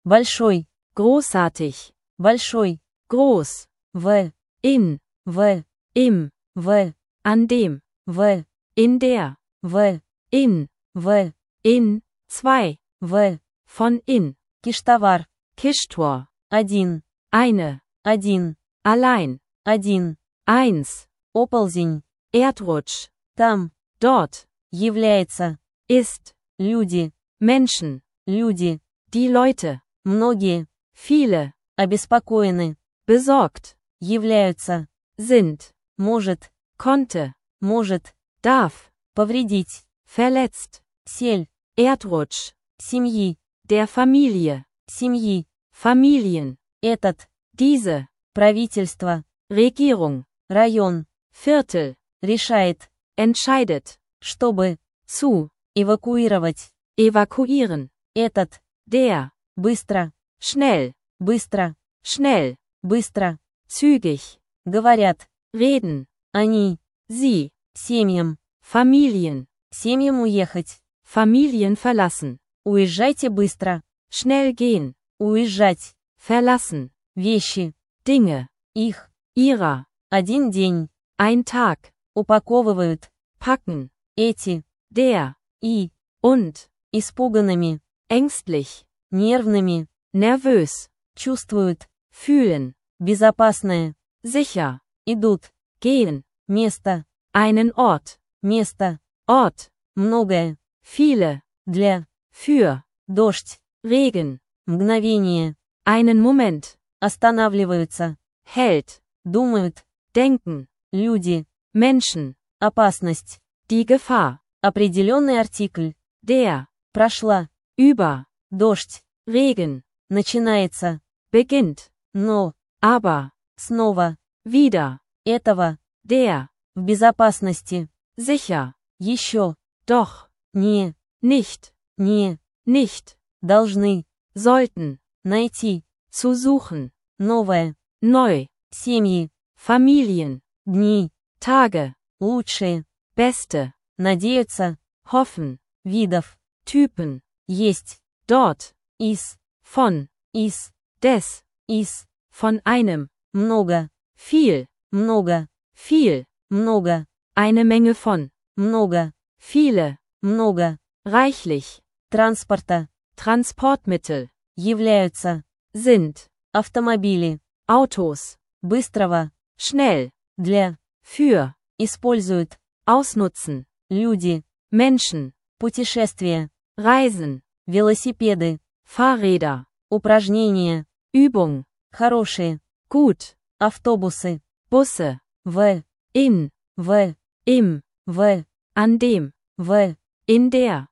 большой, großartig, большой, groß, в, in, im, в, an dem, в, in der, в, in, in, zwei, в, von in, киштовар, Kirchtor, один, eine, allein, один, eins, оползень, Erdrutsch, там, dort, является, ist, люди, Menschen, люди, die Leute, многие, viele, обеспокоены, besorgt, являются, sind, может, konnte, может, darf, повредить, verletzt, сель, Erdrutsch, семьи, der Familie, семьи, Familien, этот, diese, правительство, Regierung, район, Viertel, решает, entscheidet, чтобы, zu, эвакуировать, evakuieren, этот, der, быстро, schnell, быстро, schnell, быстро, zügig, говорят, reden, они, sie, семьям, Familien, семьям уехать, Familien verlassen, уезжайте быстро, schnell gehen, уезжать, verlassen, вещи, Dinge, их, ihrer, один день, ein Tag, упаковывают, packen, эти, der, и, und, испуганными, ängstlich, нервными, nervös, чувствуют, fühlen, безопасное, sicher, идут, gehen, место, einen Ort, место, Ort, многое, viele, для, für, дождь, Regen, мгновение, einen Moment, останавливаются, hält, думают, denken, люди, Menschen, опасность, die Gefahr, определенный артикль, der, прошла, über, дождь, Regen, начинается, beginnt, но, aber, снова, wieder, этого, der, в безопасности, sicher, еще, doch, не, nicht, nicht, должны, sollten, найти, zu suchen, новое, neu, семьи, Familien, дни, Tage, лучшие, beste, надеются, hoffen, видов, Typen, есть, dort, из, von, из, des, из, von einem, много, viel, много, viel, много, eine Menge von, много, viele, много, reichlich, транспорта, Transportmittel, являются, sind, автомобили, Autos, быстрого, schnell, для, für, используют, ausnutzen, люди, Menschen, путешествия, Reisen, велосипеды, Fahrräder, упражнения, Übung, хорошие, gut, автобусы, Busse, in, im, an dem, in der,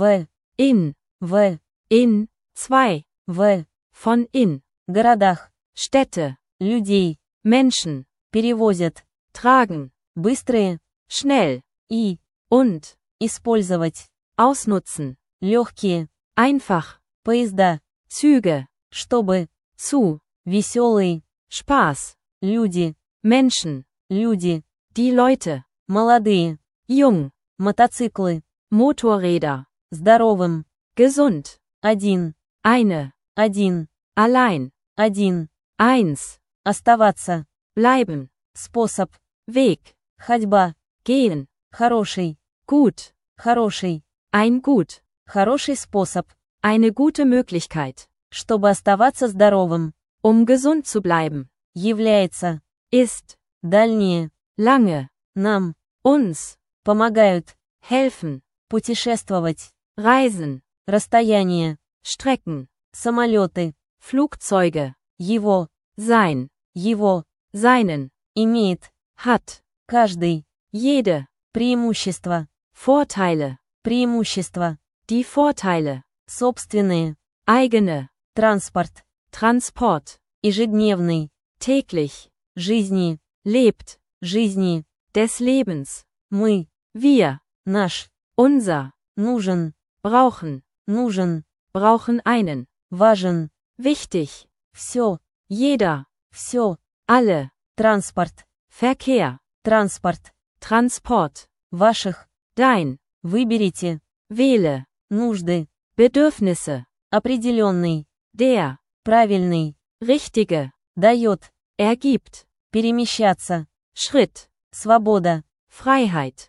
in, zwei, von in, городах, Städte, людей, Menschen, перевозят, tragen, быстрые, schnell, и, und, использовать, ausnutzen, легкие, einfach, поезда, Züge, чтобы, zu, веселые, Spaß, люди, Menschen, люди, die Leute, молодые, jung, мотоциклы, Motorräder, здоровым, gesund, один, eine, allein, eins, оставаться, bleiben, способ, Weg, ходьба, gehen, хороший, gut, хороший, ein Gut, хороший способ, eine gute Möglichkeit, чтобы оставаться здоровым, gesund zu bleiben, является, ist, дальние, lange, нам, uns, помогают, helfen, путешествовать, reisen, расстояние, Strecken, самолеты, Flugzeuge, его, sein, его, seinen, имеет, hat, каждый, jede, преимущество, Vorteile, преимущество, die Vorteile, собственные, eigene, транспорт, Transport, ежедневный, täglich, жизни, lebt, жизни, des Lebens, мы, wir, наш, unser, нужен, brauchen einen, важен, wichtig, все, jeder, все, alle, транспорт, Verkehr, транспорт, Transport, ваших, dein, выберите, wähle, нужды, Bedürfnisse, определенный, Der. правильный, Richtige. дает, Ergibt. перемещаться, Schritt. свобода, Freiheit.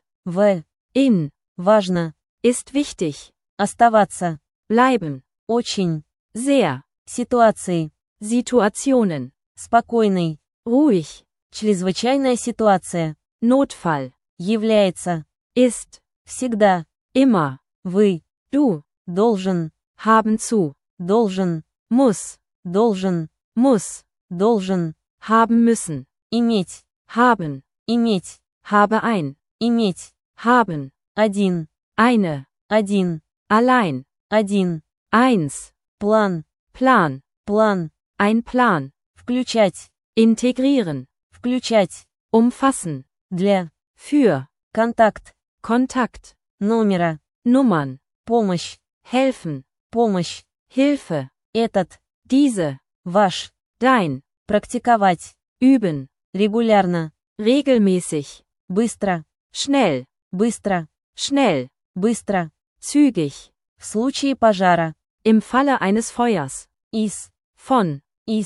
In. важно, Ist wichtig. оставаться, Bleiben. очень, Sehr. ситуации, Situationen. спокойный, Ruhig. чрезвычайная ситуация, Notfall. является, Ist. всегда, Immer. вы, Du. должен, Haben zu. должен, Muss. должен, Muss. должен, Haben müssen. иметь, Haben. иметь, Habe ein. иметь, Haben. один, Eine. один, Allein. один, Eins. план, Plan. план, Ein Plan. включать, Integrieren. включать, Umfassen. для, Für. контакт, Kontakt. номера, Nummern. помощь, Helfen. помощь, Hilfe. этот, Diese. ваш, Dein. практиковать, Üben. регулярно, Regelmäßig. быстро, Schnell. быстро, Schnell. быстро, Zügig. в случае пожара, Im Falle eines Feuers. из, Von.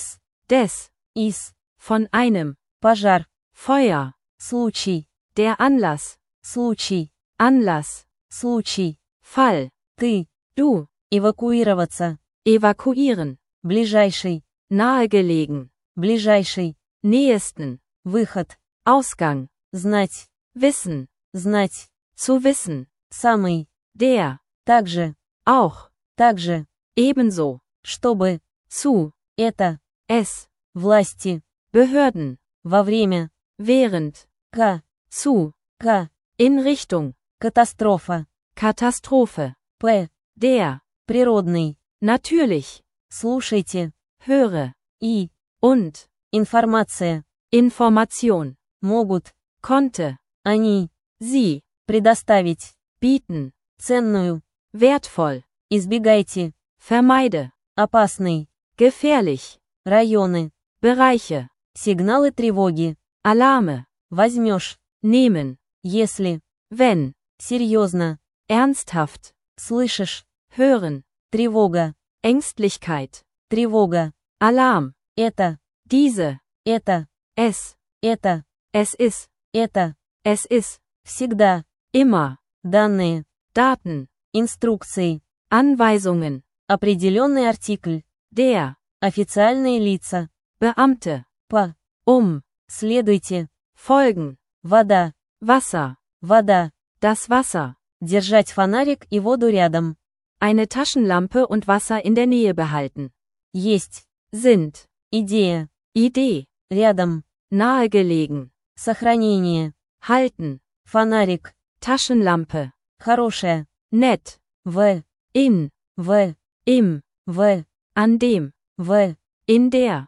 Des. из, Von einem. пожар, Feuer. случай, Der Anlass. случай, Anlass. случай, Fall. ты, Du. эвакуироваться, Evakuieren. ближайший, Nahegelegen. ближайший, Nähesten. выход, Ausgang. знать, Wissen. знать, Zu wissen. самый, Der. также, Auch. Ebenso. чтобы, Zu. это, Es. власти, Behörden. во время, Während. Zu. In Richtung. катастрофа, Katastrophe. Der. природный, Natürlich. слушайте, Höre. и, Und. информация, Information. могут, Konnte. они, Sie. предоставить, Bieten. ценную, Wertvoll. избегайте, Vermeide. опасный, Gefährlich. районы, Bereiche. сигналы тревоги, Alarme. возьмешь, Nehmen. если, Wenn. серьезно, Ernsthaft. слышишь, Hören. тревога, Ängstlichkeit. тревога, Alarm. это, Diese. это, Es. это, Es ist. это, Es ist. всегда, Immer. данные, Daten. инструкции, Anweisungen. определенный артикль, Der. официальные лица, Beamte. по, следуйте, Folgen. вода, Wasser. вода, Das Wasser. держать фонарик и воду рядом, Eine Taschenlampe und Wasser in der Nähe behalten. есть, Sind. идея, Idee. рядом, Nahegelegen. сохранение, Halten. фонарик, Taschenlampe. хорошая, Nett. In. Im. An dem. In der.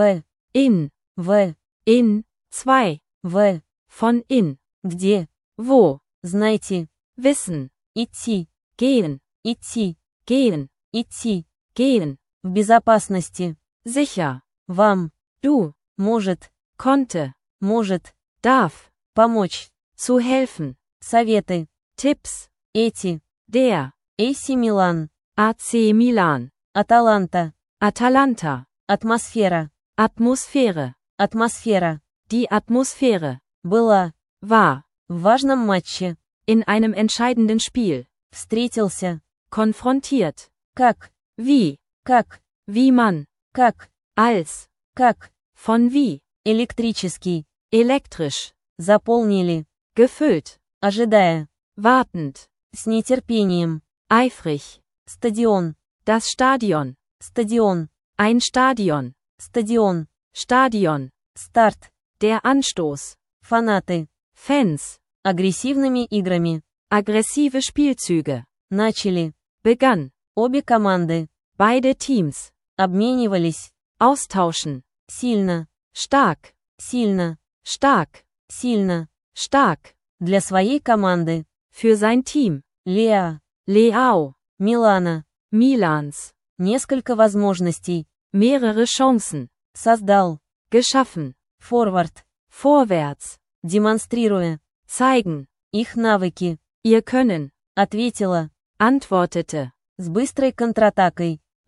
In. Zwei. Von in. где, Wo. знайте, Wissen. идти, Gehen. идти, Gehen. идти, Gehen. в безопасности, Sicher. вам, Du. может, Konnte. может, Darf. помочь, Zu helfen. советы, Tipps. эти, Der. AC Милан, AC Milan. Аталанта, Atalanta. атмосфера, Atmosphäre. атмосфера, Die Atmosphäre. была, War. в важном матче, In einem entscheidenden Spiel. встретился, Konfrontiert. как, Wie. Wie man. как, Als. Von wie. электрический, Elektrisch. заполнили, Gefüllt. ожидая, Wartend. с нетерпением, Eifrig. стадион, Das Stadion. стадион, Ein Stadion. стадион, Stadion. старт, Der Anstoß. фанаты, Fans. агрессивными играми, Aggressive Spielzüge. начали, Begann. обе команды, Beide Teams. обменивались, Austauschen. сильно, Stark. сильно, Stark. сильно, Stark. для своей команды, Für sein Team. Леа, Leao. Милана, Milans. несколько возможностей, Mehrere Chancen. создал, Geschaffen. форвард, Vorwärts. демонстрируя, Zeigen. их навыки, Ihr Können. ответила, Antwortete. с быстрой контратакой,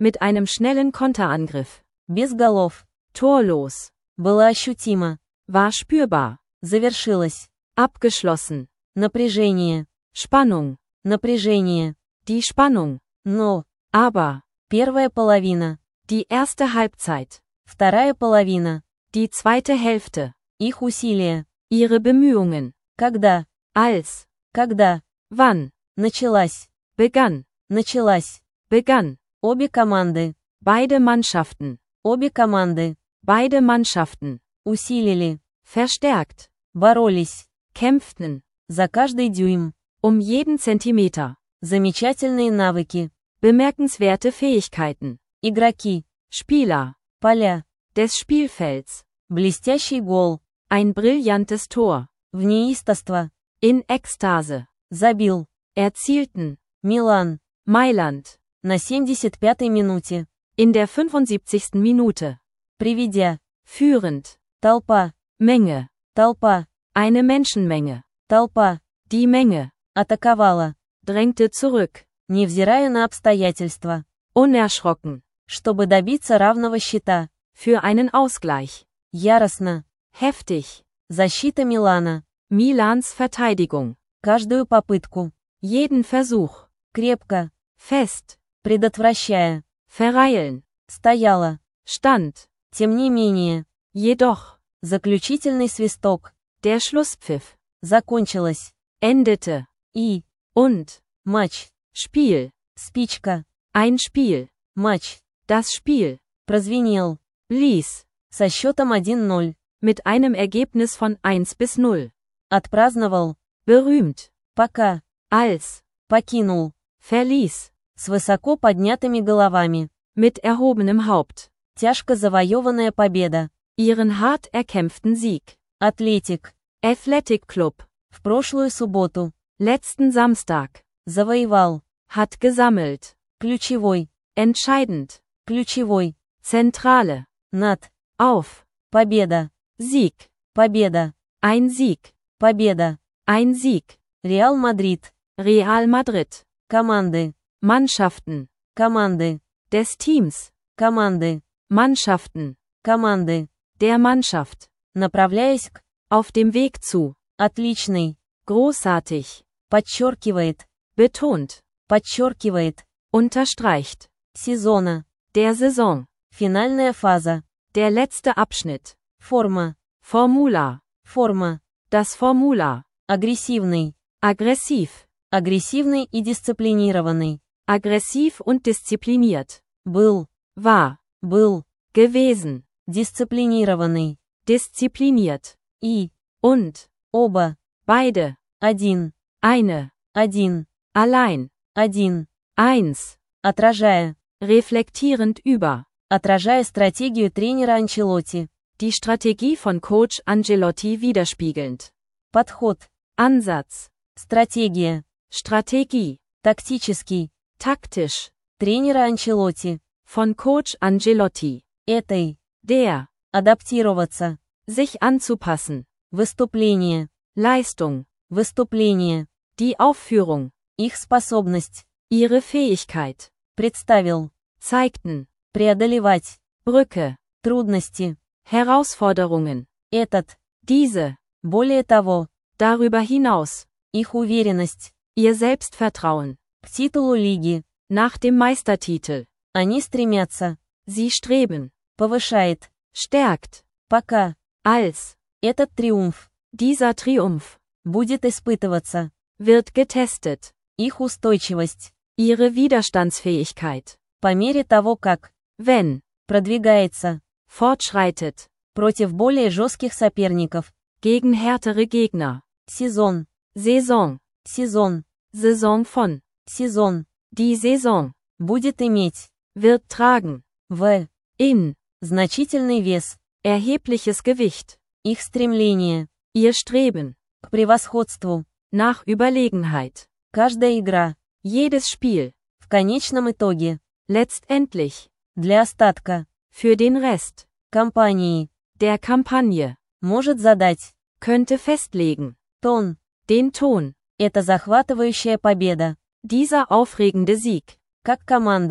Mit einem schnellen Konterangriff. Без голов. Torlos. Было ощутимо. War spürbar. Завершилось. Abgeschlossen. Напряжение. Spannung. Напряжение. Die Spannung. Но. Aber. Первая половина. Die erste Halbzeit. Вторая половина. Die zweite Hälfte. Их усилия. Ihre Bemühungen. Когда. Als. Когда. Wann. Началась. Begann. Началась. Begann. Обе команды. Beide Mannschaften. Обе команды. Beide Mannschaften. Усилили. Verstärkt. Боролись. Kämpften. За каждый дюйм. Jeden Zentimeter. Замечательные навыки. Bemerkenswerte Fähigkeiten. Игроки. Spieler. Поля. Des Spielfelds. Блестящий гол. Ein brillantes Tor. В неистовство. In Ekstase. Забил. Erzielten. Милан. Mailand. На 75-й минуте. In der 75. Minute. Приведя. Führend. Толпа. Menge. Толпа. Eine Menschenmenge. Толпа. Die Menge. Атаковала. Drängte zurück. Невзирая на обстоятельства. Unerschrocken. Чтобы добиться равного счета. Für einen Ausgleich. Яростно. Heftig. Защита Милана. Milans Verteidigung. Каждую попытку. Jeden Versuch. Крепко. Fest. Предотвращая. Verreilen. Стояла. Stand. Тем не менее. Jedoch. Заключительный свисток. Der Schlusspfiff. Закончилось. Endete. И. Und. Матч. Spiel. Спичка. Ein Spiel. Матч. Das Spiel. Прозвенел. Blies. Со счетом 1-0. Mit einem Ergebnis von 1-0. Отпраздновал. Berühmt. Пока. Als. Покинул. Verließ. С высоко поднятыми головами. Mit erhobenem Haupt. Тяжко завоеванная победа. Ihren hart erkämpften Sieg. Атлетик. Athletic Club. В прошлую субботу. Letzten Samstag. Завоевал. Hat gesammelt. Ключевой. Entscheidend. Ключевой. Zentrale. Над. Auf. Победа. Sieg. Победа. Ein Sieg. Победа. Ein Sieg. Реал Мадрид. Real Madrid. Команды. Mannschaften. Команды. Des Teams. Команды. Mannschaften. Команды. Der Mannschaft. Направляясь к. Auf dem Weg zu. Отличный. Großartig. Подчеркивает. Betont. Подчеркивает. Unterstreicht. Сезона. Der Saison. Финальная фаза. Der letzte Abschnitt. Форма. Formular. Форма. Das Formular. Агрессивный. Aggressiv. Агрессивный и дисциплинированный. Aggressiv und diszipliniert. Был. War. Был. Gewesen. Дисциплинированный. Diszipliniert. И. Und. Оба. Beide. Один. Eine. Один. Allein. Один. Eins. Отражая. Reflektierend über. Отражая стратегию тренера Анчелотти. Die Strategie von Coach Ancelotti widerspiegelnd. Подход. Ansatz. Стратегия. Strategie. Тактический. Taktisch. Тренера Анчелотти. Von Coach Ancelotti. Этой. Der. Адаптироваться. Sich anzupassen. Выступление. Leistung. Выступление. Die Aufführung. Их способность. Ihre Fähigkeit. Представил. Zeigten. Преодолевать. Brücke. Трудности. Herausforderungen. Этот. Diese. Более того. Darüber hinaus. Их уверенность. Ihr Selbstvertrauen. К титулу лиги. Nach dem Meistertitel. Они стремятся. Sie streben. Повышает. Stärkt. Пока. Als. Этот триумф. Dieser Triumph. Будет испытываться. Wird getestet. Их устойчивость. Ihre Widerstandsfähigkeit. По мере того, как. Wenn. Продвигается. Fortschreitet. Против более жестких соперников. Gegen härtere Gegner. Сезон. Saison. Сезон. Saison von. Сезон. Die Saison. Будет иметь. Wird tragen. В. In. Значительный вес. Erhebliches Gewicht. Их стремление. Ihr Streben. К превосходству. Nach Überlegenheit. Каждая игра. Jedes Spiel. В конечном итоге. Letztendlich. Для остатка. Für den Rest. Компании. Der Kampagne. Может задать. Könnte festlegen. Тон. Den Ton. Это захватывающая победа. Dieser aufregende Sieg. Как команда.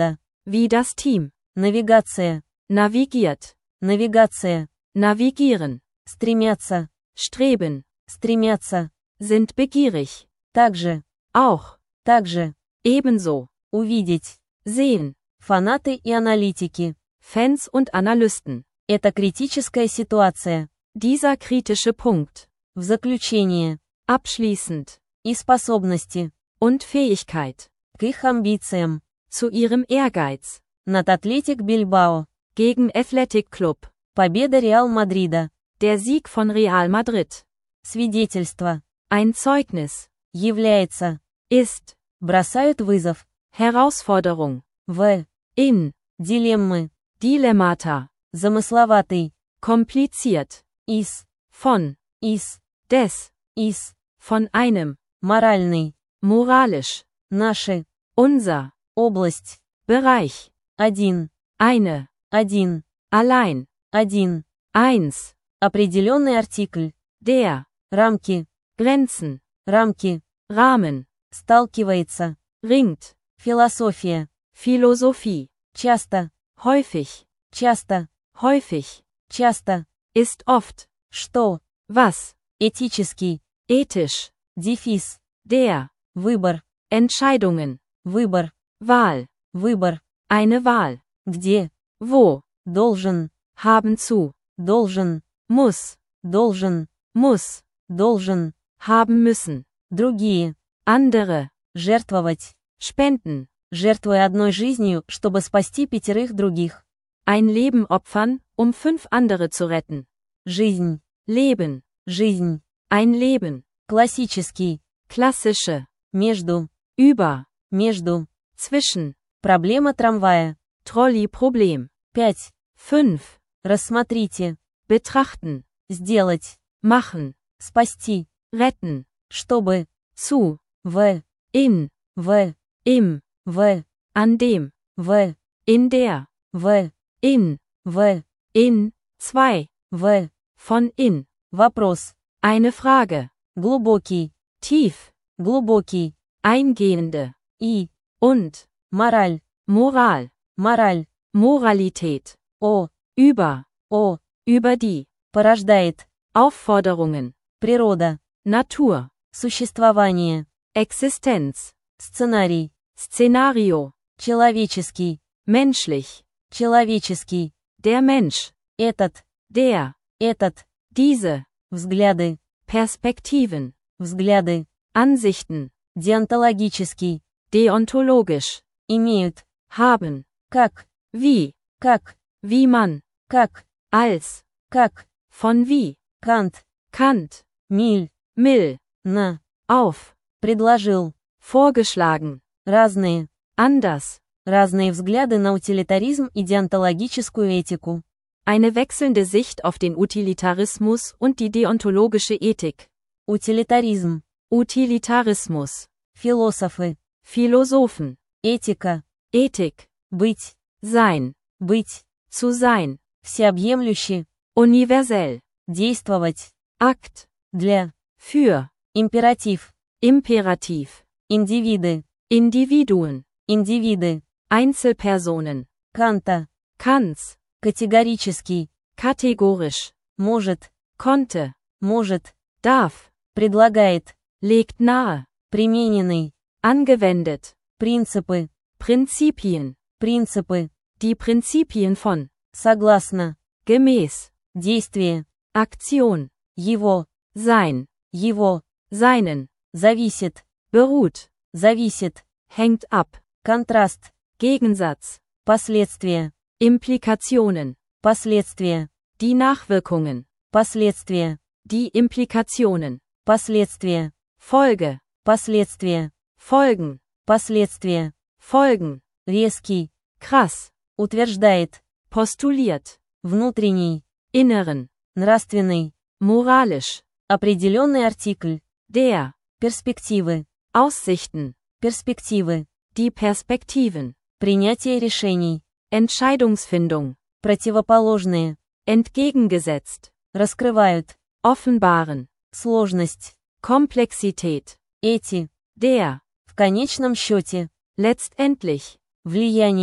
Wie das Team. Навигация. Navigiert. Навигация. Navigieren. Стремятся. Streben. Стремятся. Sind begierig. Также. Auch. Также. Ebenso. Увидеть. Sehen. Фанаты и аналитики. Fans und Analysten. Это критическая ситуация. Dieser kritische Punkt. В заключение. Abschließend. И способности. Und Fähigkeit. К их амбициям. Zu ihrem Ehrgeiz. Над Атлетик Бильбао. Gegen Athletic Club. Победа Реал Мадрида. Der Sieg von Real Madrid. Свидетельство. Ein Zeugnis. Является. Ist. Бросают вызов. Herausforderung. В. In. Дилеммы. Dilemmata. Замысловатый. Kompliziert. Из. Von. Из. Des. Из. Von einem. Моральный. Moralisch. Наши. Unser. Область. Bereich. Один. Eine. Один. Allein. Один. Eins. Определенный артикль. Der. Рамки. Grenzen. Рамки. Rahmen. Сталкивается. Ringt. Философия. Philosophie. Часто. Häufig. Часто. Häufig. Часто. Ist oft. Что? Was. Этический. Ethisch. Дефис. Der. Выбор. Entscheidungen. Выбор. Wahl. Выбор. Eine Wahl. Где? Wo. Должен. Haben zu. Должен. Muss. Должен. Muss. Должен. Haben müssen. Другие. Andere. Жертвовать. Spenden. Жертвуя одной жизнью, чтобы спасти 5 других. Ein Leben opfern, um 5 andere zu retten. Жизнь. Leben. Жизнь. Ein Leben. Классический. Klassische. Между. Über. Между. Zwischen. Проблема трамвая. Trolley-Problem. 5. 5. Рассмотрите. Betrachten. Сделать. Machen. Спасти. Retten. Чтобы. Zu. В. In. В. Im. В. An dem. В. In der. В. In. В. In. 2. В. Von in. Вопрос. Eine Frage. Глубокий. Tief. Глубокий. Eingehende. И. Und. Мораль. Moral. Мораль. Moralität. О. Über. О. Über die. Порождает. Aufforderungen. Природа. Natur. Существование. Existenz. Сценарий. Szenario. Человеческий. Menschlich. Человеческий. Der Mensch. Этот. Der. Этот. Diese. Взгляды. Perspektiven. Взгляды. Ansichten. Деонтологический. Deontologisch. Имеют. Haben. Как. Wie. Как. Wie man. Как. Als. Как. Von wie. Кант. Kant. Миль. Mill. На. Auf. Предложил. Vorgeschlagen. Разные. Anders. Разные взгляды на утилитаризм и деонтологическую этику. Eine wechselnde Sicht auf den Utilitarismus und die deontologische Ethik. Утилитаризм. Utilitarismus. Философы. Philosophen. Этика. Ethik. Быть. Sein. Быть. Zu sein. Всеобъемлюще. Universell. Действовать. Akt. Для. Für. Императив. Imperativ. Индивиды. Individuen. Индивиды. Einzelpersonen. Канта. Kants. Категорический. Kategorisch. Может. Konnte. Может. Darf. Предлагает. Legt nahe. Примененный. Angewendet. Принципы. Prinzipien. Принципы. Die Prinzipien von. Согласно. Gemäß. Действие. Aktion. Его. Sein. Его. Seinen. Зависит. Beruht. Зависит. Hängt ab. Контраст. Gegensatz. Последствия. Implikationen. Последствия. Die Nachwirkungen. Последствия. Die Implikationen. Последствия. Folge. Последствия. Folgen. Последствия. Folgen. Резкий. Krass. Утверждает. Postuliert. Внутренний. Inneren. Нравственный. Moralisch. Определенный артикль. Der. Перспективы. Aussichten. Перспективы. Die Perspektiven. Принятие решений. Entscheidungsfindung. Противоположные. Entgegengesetzt. Раскрывают. Offenbaren. Сложность. Komplexität. Эти. Der. В конечном счете. Letztendlich. Влияние.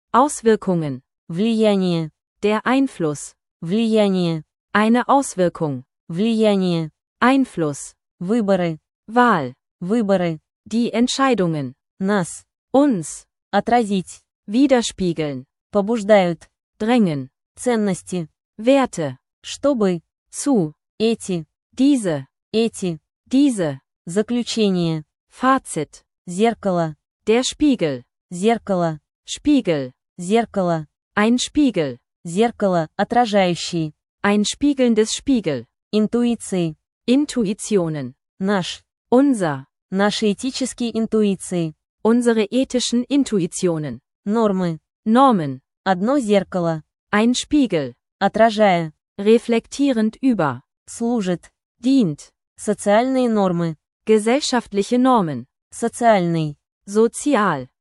Auswirkungen. влияние, Der Einfluss. влияние, Eine Auswirkung. влияние, Einfluss. выборы, Wahl. выборы, Die Entscheidungen. нас, Uns. отразить, Widerspiegeln. побуждают, Drängen. ценности, Werte. чтобы, Zu. эти, Diese. Diese. заключение, Fazit. зеркало, Der Spiegel. зеркало, Spiegel. зеркало, Ein Spiegel. зеркало, отражающий, Ein spiegelndes Spiegel. интуиции, Intuitionen. наш, Unser. наши этические интуиции, Unsere ethischen Intuitionen. нормы, Normen. одно зеркало, Ein Spiegel. отражая, Reflektierend über. служит, Dient. социальные нормы, Gesellschaftliche Normen. социальный, Sozial.